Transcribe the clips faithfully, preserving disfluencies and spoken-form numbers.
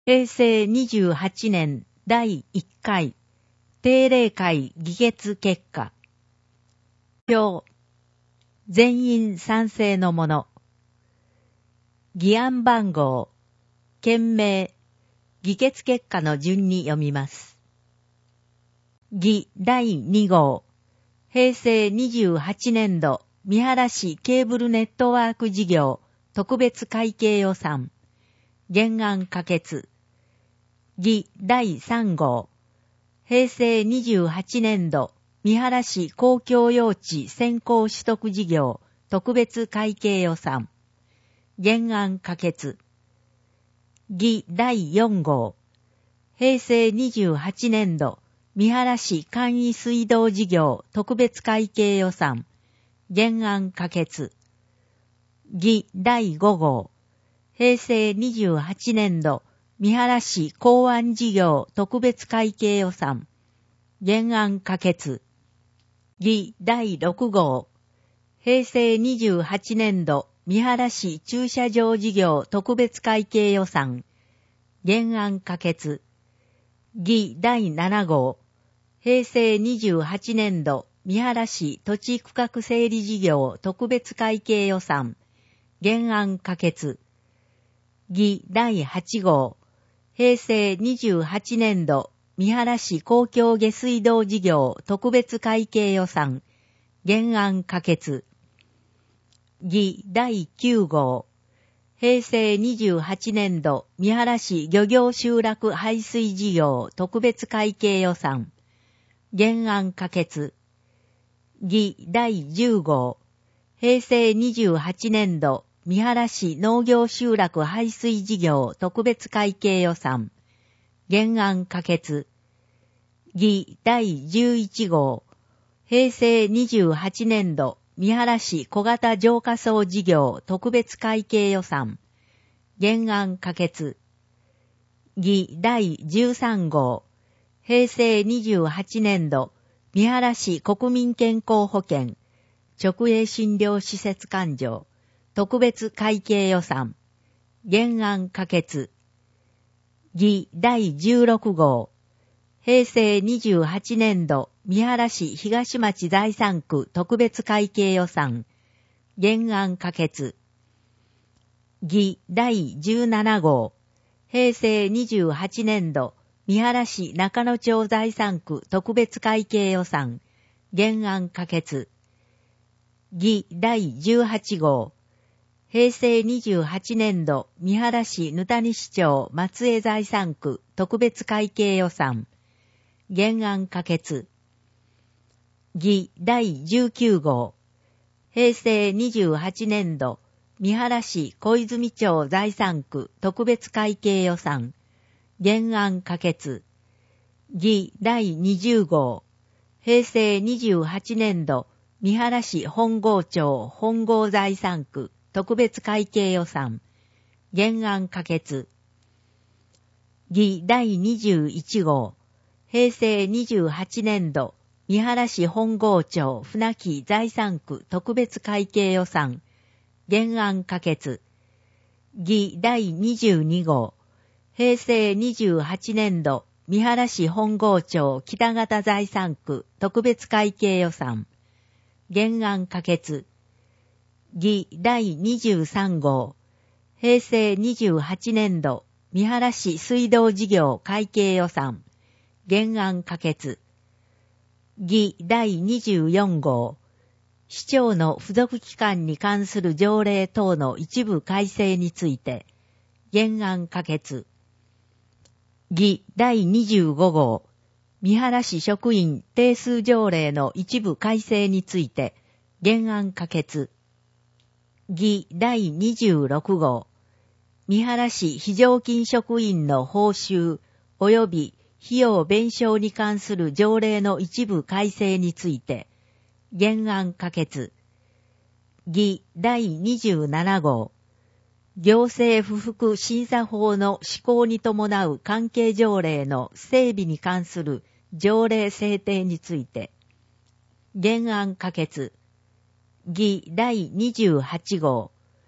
へいせいにじゅうはちねんだいいっかい定例会議決結果。表。全員賛成のもの。議案番号。件名。議決結果の順に読みます。議だいに号。へいせいにじゅうはちねんど三原市ケーブルネットワーク事業特別会計予算。原案可決。議だいさん号。へいせいにじゅうはちねんど三原市公共用地先行取得事業特別会計予算。原案可決。議だいよん号。へいせいにじゅうはちねんど三原市簡易水道事業特別会計予算。原案可決。議だいご号。へいせいにじゅうはちねんど三原市港湾事業特別会計予算。原案可決。議だいろく号。へいせいにじゅうはちねんど三原市駐車場事業特別会計予算。原案可決。議だいなな号。へいせいにじゅうはちねんど三原市土地区画整理事業特別会計予算。原案可決。議だいはち号。へいせいにじゅうはちねんど三原市公共下水道事業特別会計予算。原案可決。議だいきゅう号。へいせいにじゅうはちねんど三原市漁業集落排水事業特別会計予算。原案可決。議だいじゅう号。へいせいにじゅうはちねんど三原市農業集落排水事業特別会計予算。原案可決。議だいじゅういち号。へいせいにじゅうはちねんど三原市小型浄化槽事業特別会計予算。原案可決。議だいじゅうさん号。へいせいにじゅうはちねんど三原市国民健康保険直営診療施設勘定特別会計予算。原案可決。議だいじゅうろく号。へいせいにじゅうはちねんど三原市東町財産区特別会計予算。原案可決。議だいじゅうなな号。へいせいにじゅうはちねんど三原市中野町財産区特別会計予算。原案可決。議だいじゅうはち号。へいせいにじゅうはちねんど三原市ぬたに市町松江財産区特別会計予算。原案可決。議だいじゅうきゅう号。へいせいにじゅうはちねんど三原市小泉町財産区特別会計予算。原案可決。議だいにじゅう号。へいせいにじゅうはちねんど三原市本郷町本郷財産区特別会計予算。原案可決。議だいにじゅういち号。へいせいにじゅうはちねんど三原市本郷町船木財産区特別会計予算。原案可決。議だいにじゅうに号。へいせいにじゅうはちねんど三原市本郷町北方財産区特別会計予算。原案可決。議だいにじゅうさん号。へいせいにじゅうはちねんど三原市水道事業会計予算。原案可決。議だいにじゅうよん号。市長の付属機関に関する条例等の一部改正について。原案可決。議だいにじゅうご号。三原市職員定数条例の一部改正について。原案可決。議だいにじゅうろく号。三原市非常勤職員の報酬及び費用弁償に関する条例の一部改正について。原案可決。議だいにじゅうなな号。行政不服審査法の施行に伴う関係条例の整備に関する条例制定について。原案可決。議だいにじゅうはち号。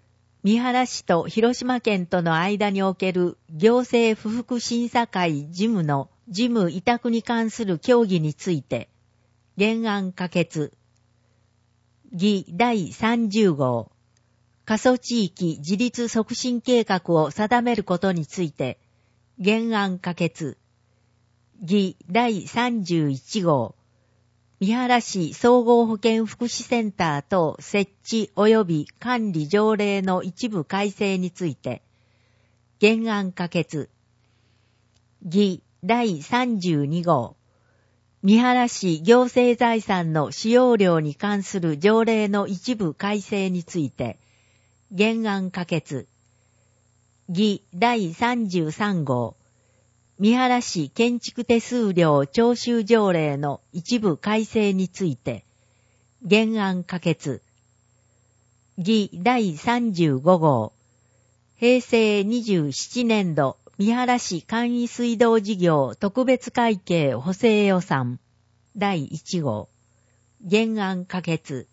三原市と広島県との間における行政不服審査会事務の事務委託に関する協議について、原案可決。議だいさんじゅう号、過疎地域自立促進計画を定めることについて、原案可決。議だいさんじゅういち号、三原市総合保健福祉センター等設置及び管理条例の一部改正について、原案可決。議だいさんじゅうに号、三原市行政財産の使用料に関する条例の一部改正について、原案可決。議だいさんじゅうさん号、三原市建築手数料徴収条例の一部改正について、原案可決。議だいさんじゅうご号、平成にじゅうなな年度三原市簡易水道事業特別会計補正予算だいいち号、原案可決。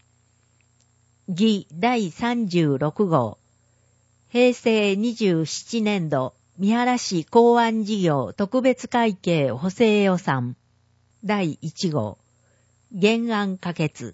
議だいさんじゅうろく号、平成にじゅうなな年度三原市港湾事業特別会計補正予算だいいち号、原案可決。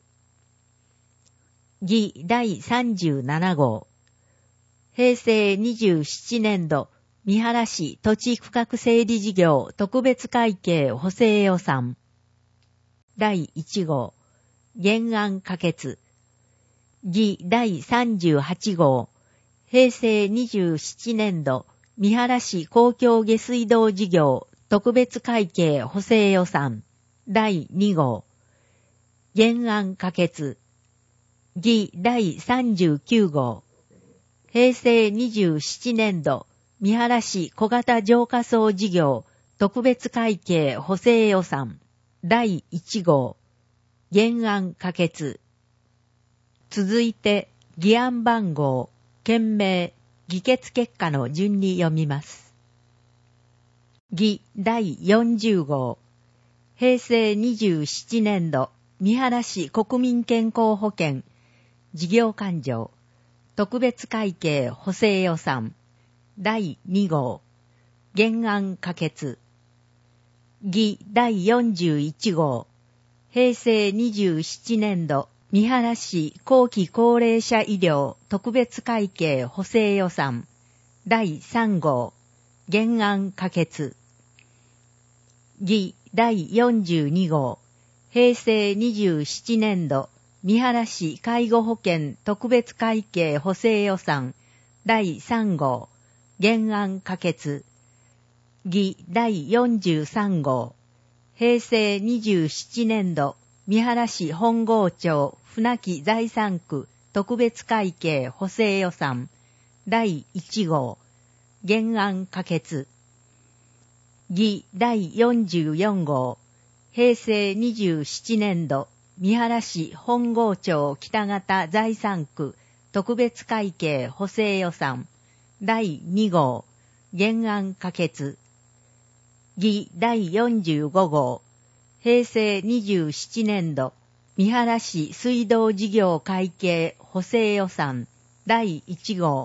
議だいさんじゅうなな号、平成にじゅうなな年度三原市土地区画整理事業特別会計補正予算だいいち号、原案可決。議だいさんじゅうはち号、平成にじゅうなな年度三原市公共下水道事業特別会計補正予算だいに号、原案可決。議だいさんじゅうきゅう号、平成にじゅうなな年度三原市小型浄化槽事業特別会計補正予算だいいち号、原案可決。続いて議案番号、件名、議決結果の順に読みます。議だいよんじゅう号、平成にじゅうなな年度三原市国民健康保険事業勘定特別会計補正予算だいに号、原案可決。議だいよんじゅういち号、平成にじゅうなな年度三原市後期高齢者医療特別会計補正予算だいさん号、原案可決。議だいよんじゅうに号、平成にじゅうなな年度三原市介護保険特別会計補正予算だいさん号、原案可決。議だいよんじゅうさん号、平成にじゅうなな年度三原市本郷町船木財産区特別会計補正予算だいいち号、原案可決。議だいよんじゅうよん号、平成にじゅうなな年度三原市本郷町北方財産区特別会計補正予算だいに号、原案可決。議だいよんじゅうご号、平成にじゅうなな年度三原市水道事業会計補正予算だいいち号、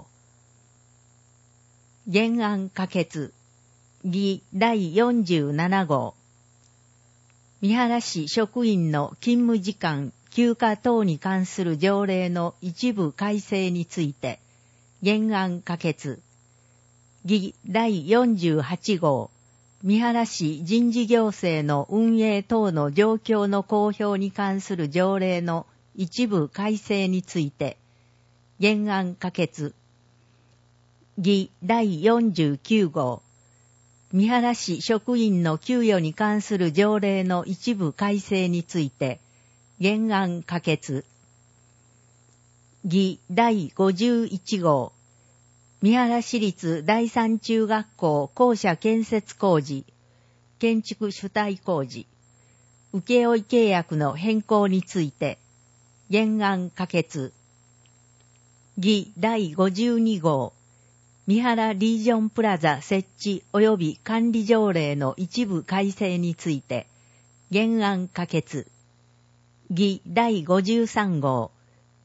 原案可決。議だいよんじゅうなな号、三原市職員の勤務時間、休暇等に関する条例の一部改正について、原案可決。議だいよんじゅうはち号、三原市人事行政の運営等の状況の公表に関する条例の一部改正について、原案可決。議だいよんじゅうきゅう号、三原市職員の給与に関する条例の一部改正について、原案可決。議だいごじゅういち号、三原市立第三中学校校舎建設工事、建築主体工事、請負契約の変更について、原案可決。議だいごじゅうに号、三原リージョンプラザ設置及び管理条例の一部改正について、原案可決。議だいごじゅうさん号、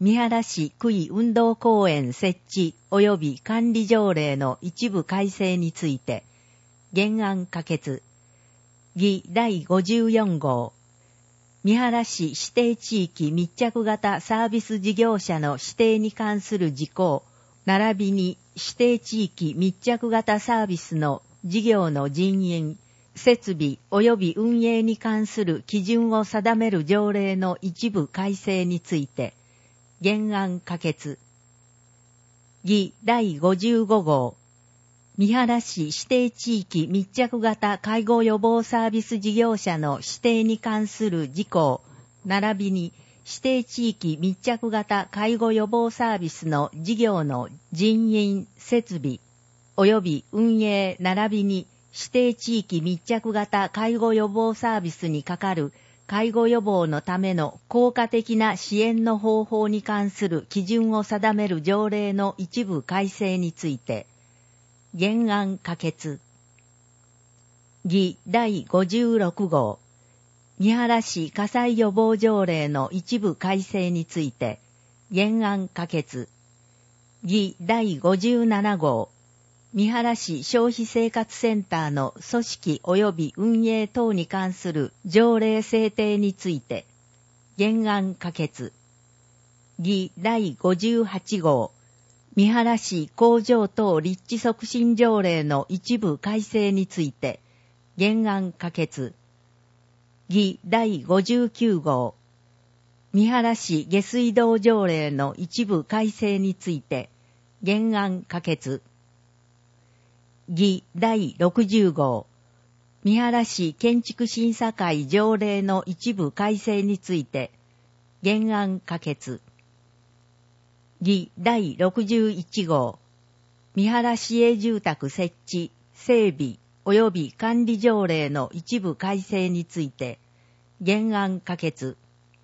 三原市区域運動公園設置及び管理条例の一部改正について、原案可決。議だいごじゅうよん号。三原市指定地域密着型サービス事業者の指定に関する事項、並びに指定地域密着型サービスの事業の人員、設備及び運営に関する基準を定める条例の一部改正について、原案可決。議だいごじゅうご号。三原市指定地域密着型介護予防サービス事業者の指定に関する事項、並びに指定地域密着型介護予防サービスの事業の人員、設備、及び運営並びに指定地域密着型介護予防サービスにかかる介護予防のための効果的な支援の方法に関する基準を定める条例の一部改正について、原案可決。議だいごじゅうろく号。三原市火災予防条例の一部改正について、原案可決。議だいごじゅうなな号。三原市消費生活センターの組織及び運営等に関する条例制定について、原案可決。議だいごじゅうはち号。三原市工場等立地促進条例の一部改正について、原案可決。議だいごじゅうきゅう号。三原市下水道条例の一部改正について、原案可決。議だいろくじゅう号。三原市建築審査会条例の一部改正について、原案可決。議だいろくじゅういち号。三原市営住宅設置、整備及び管理条例の一部改正について、原案可決。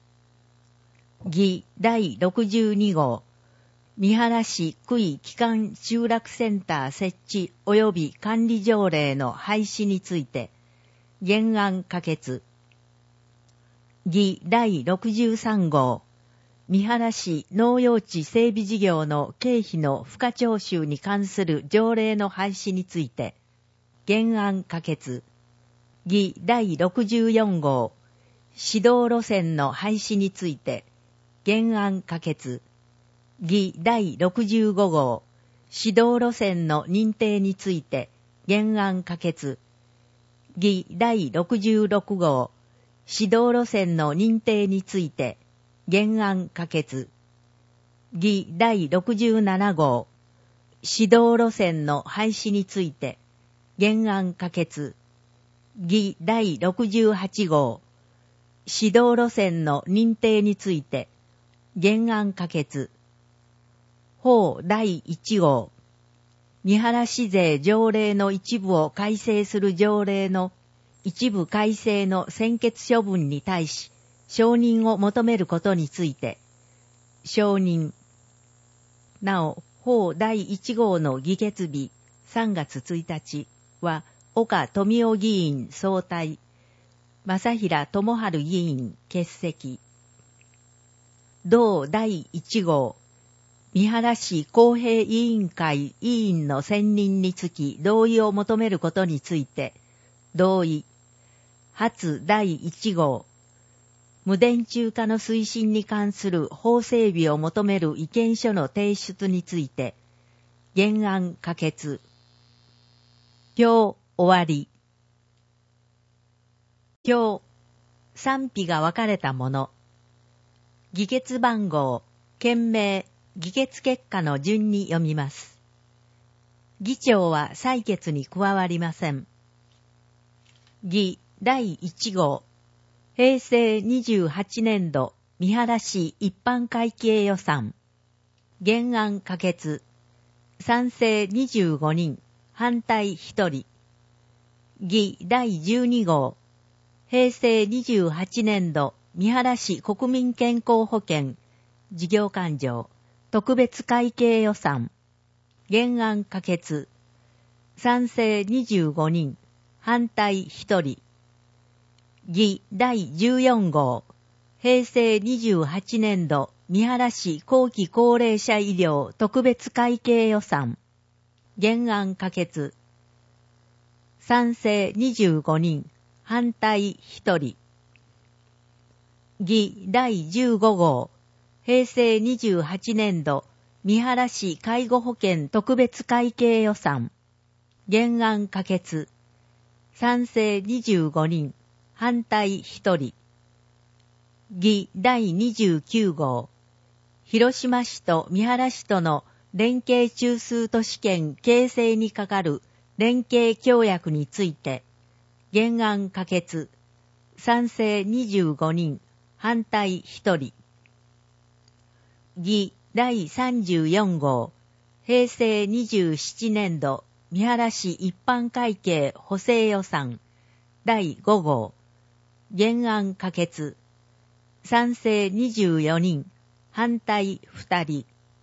議だいろくじゅうに号。三原市区域基幹集落センター設置及び管理条例の廃止について、原案可決。議だいろくじゅうさん号。三原市農用地整備事業の経費の付加徴収に関する条例の廃止について、原案可決。議だいろくじゅうよん号。指導路線の廃止について、原案可決。議だいろくじゅうご号。指導路線の認定について、原案可決。議だいろくじゅうろく号。指導路線の認定について、原案可決。議だいろくじゅうなな号。指導路線の廃止について、原案可決。議だいろくじゅうはち号。指導路線の認定について、原案可決。法だいいち号。三原市税条例の一部を改正する条例の一部改正の専決処分に対し、承認を求めることについて、承認。なお、法だいいち号の議決日さんがつついたちは、岡富夫議員総体、正平智春議員欠席。同だいいち号、三原市公平委員会委員の選任につき同意を求めることについて、同意。初だいいち号、無電柱化の推進に関する法整備を求める意見書の提出について、原案可決。表終わり。表、賛否が分かれたもの。議決番号、件名、議決結果の順に読みます。議長は採決に加わりません。議だいいち号。平成にじゅうはちねん度三原市一般会計予算。原案可決。賛成にじゅうごにん、反対ひとり。議だいじゅうに号。平成にじゅうはちねん度三原市国民健康保険事業勘定特別会計予算。原案可決。賛成にじゅうごにん、反対ひとり。議だいじゅうよん号。平成にじゅうはちねん度三原市後期高齢者医療特別会計予算。原案可決。賛成にじゅうごにん、反対ひとり。議だいじゅうご号、平成にじゅうはちねん度、三原市介護保険特別会計予算。原案可決。賛成にじゅうごにん、反対ひとり。議だいにじゅうきゅう号、広島市と三原市との連携中枢都市圏形成にかかる連携協約について、原案可決。賛成にじゅうごにん、反対ひとり。議だいさんじゅうよん号、平成にじゅうななねん度、三原市一般会計補正予算。だいご号。原案可決。賛成にじゅうよにん、反対ふたり。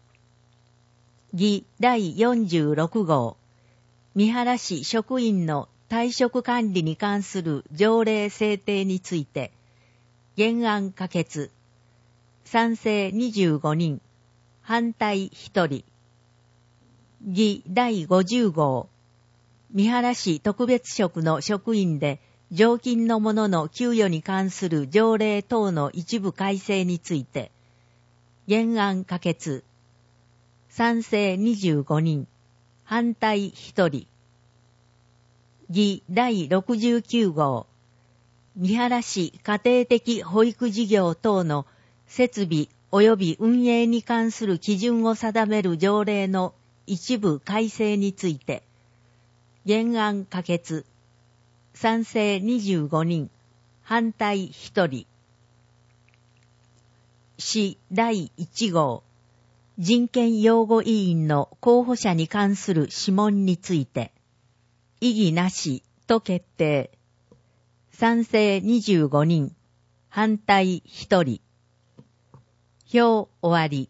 議だいよんじゅうろく号。三原市職員の退職管理に関する条例制定について、原案可決。賛成にじゅうごにん、反対ひとり。議だいごじゅう号。三原市特別職の職員で常勤の者の給与に関する条例等の一部改正について、原案可決。賛成にじゅうごにん、反対ひとり。議だいろくじゅうきゅう号。三原市家庭的保育事業等の設備及び運営に関する基準を定める条例の一部改正について、原案可決。賛成にじゅうごにん、反対ひとり。市だいいち号。人権擁護委員の候補者に関する諮問について、異議なしと決定。賛成にじゅうごにん、反対ひとり。票終わり。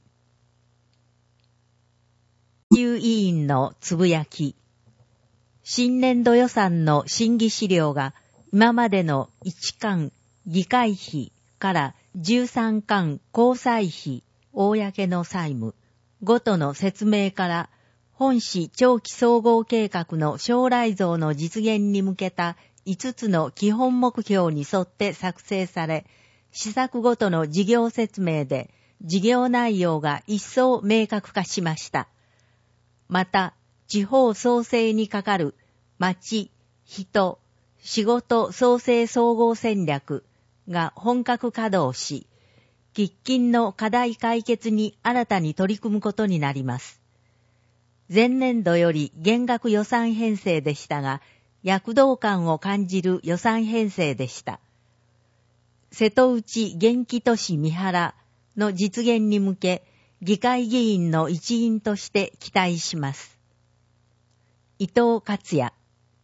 衆委員のつぶやき。新年度予算の審議資料が今までのいち巻議会費からじゅうさん巻公債費公の債務ごとの説明から本市長期総合計画の将来像の実現に向けたいつつの基本目標に沿って作成され、施策ごとの事業説明で事業内容が一層明確化しました。また、地方創生にかかる町、人、仕事創生総合戦略が本格稼働し、喫緊の課題解決に新たに取り組むことになります。前年度より減額予算編成でしたが、躍動感を感じる予算編成でした。瀬戸内元気都市三原の実現に向け、議会議員の一員として期待します。伊藤克也。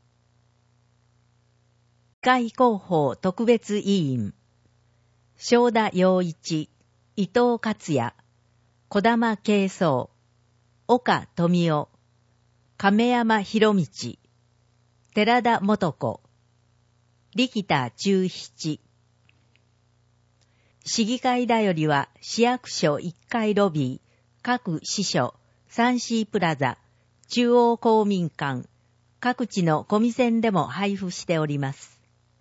議会広報特別委員。正田洋一、伊藤克也、小玉慶宗、岡富夫、亀山博道、寺田元子、力田忠七。市議会だよりは市役所いっかいロビー、各支所、サンシープラザ、中央公民館、各地のコミセンでも配布しております。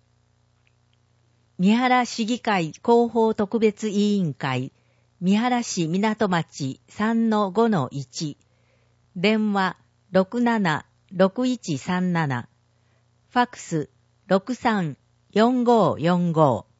三原市議会広報特別委員会、三原市港町 さんのごのいち、電話 ろくななろくいちさんなな、ファクス ろくさんよんごよんご。